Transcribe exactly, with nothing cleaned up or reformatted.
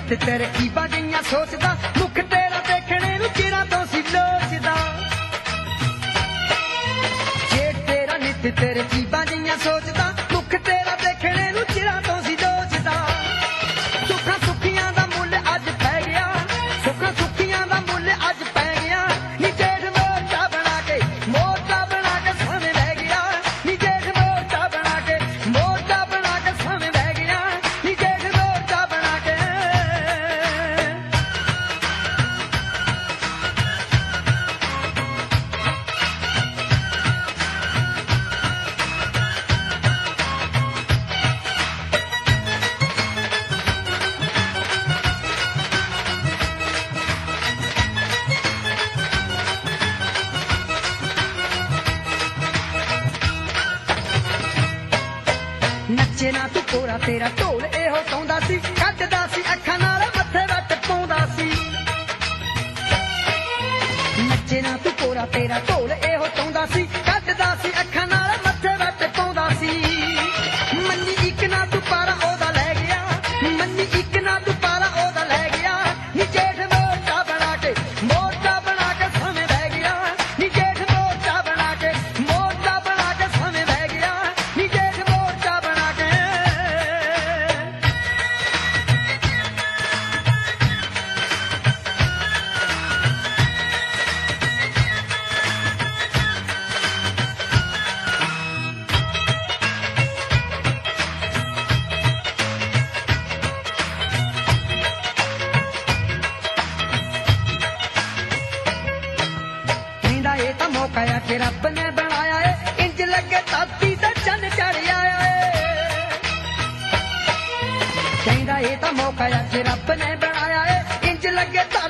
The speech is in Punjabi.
ਨਿੱਤ ਤਰਕੀਬਾਂ ਜਿਹੀਆਂ ਸੋਚਦਾ ਮੁੱਖ ਤੇਰਾ ਦੇਖਣੇ ਨੂੰ ਚਿਰਾਂ ਤੋਂ ਸੀ ਲੋਚਦਾ ਜੇ ਤੇਰਾ ਨਿੱਤ ਤਰਕੀਬਾਂ ਜਿਹੀਆਂ ਸੋਚਦਾ ਮੁੱਖ ਤੇਰਾ ਦੇਖਣੇ ਨੂੰ ਚਿਰਾਂ ਤੋਂ ਸੀ ਲੋਚਦਾ ਸੁੱਖਾਂ ਸੁੱਖੀਆਂ ਦਾ ਮੁੱਲ ਅੱਜ ਪੈ ਗਿਆ ਸੁੱਖਾਂ ਸੁੱਖੀਆਂ ਦਾ ਮੁੱਲ ਅੱਜ ਪੈ ਗਿਆ ਨੀ ਜੇਠ ਮੋਟਾ ਬਣਾ ਕੇ ਮੋਟਾ ਬਣਾ ਕੇ ਸਾਵੇਂ ਬਹਿ ਗਿਆ ਨੀ ਜੇਠ ਮੋਟਾ ਬਣਾ ਕੇ ਮੋਟਾ ਬਣਾ ਕੇ ਸਾਵੇਂ ਬਹਿ ਗਿਆ ਨੀ ਜੇਠ ਮੋਟਾ ਬਣਾ ਕੇ ਨੱਚੇ ਨਾ ਤੂੰ ਕੋਰਾ ਤੇਰਾ ਢੋਲ ਇਹੋ ਪਾਉਂਦਾ ਸੀ ਕੱਢਦਾ ਸੀ ਅੱਖਾਂ ਨਾਲ ਮੱਥੇ ਵੱਟ ਪਾਉਂਦਾ ਸੀ ਨੱਚੇ ਨਾ ਤੂੰ ਕੋਰਾ ਤੇਰਾ ਢੋਲ ਇਹੋ ਪਾਉਂਦਾ ਸੀ ਕੱਢਦਾ ਸੀ ਅੱਖਾਂ ਨਾਲ ਮੱਥੇ ਵੱਟ ਪਾਉਂਦਾ ਸੀ ਮੰਨੀ ਇੱਕ ਨਾ ਤੂੰ ਪਾਰਾ ਉਹਦਾ ਲੈ ਗਿਆ ਮੰਨੀ ਇੱਕ ਨਾ ਤੂੰ ਪਾਰਾ ਉਹਦਾ ਲੈ ਗਿਆ ਨੀ ਜੇਠ ਮੋਟਾ ਬਣਾ ਕੇ ਮੋਟਾ ਬਣਾ ਕੇ ਸਾਵੇਂ ਬਹਿ ਗਿਆ ਨੀ ਜੇਠ ਮੋਟਾ ਬਣਾ ਕੇ ਮੋਟਾ ਬਣਾ ਕੇ ਸਾਵੇਂ ਬਹਿ ਗਿਆ ਨੀ ਜੇਠ ਮੋਟਾ ਬਣਾ ਕੇ ਕਹਿੰਦਾ ਇਹ ਤਾਂ ਮੌਕਾ ਆ ਕਿ ਰੱਬ ਨੇ ਬਣਾਇਆ ਏ ਇੰਜ ਲੱਗੇ ਧਰਤੀ ਤੇ ਚੰਨ ਚੜ੍ਹਿਆ ਏ ਕਹਿੰਦਾ ਇਹ ਤਾਂ ਮੌਕਾ ਆ ਕਿ ਰੱਬ ਨੇ ਬਣਾਇਆ ਏ ਇੰਜ ਲੱਗੇ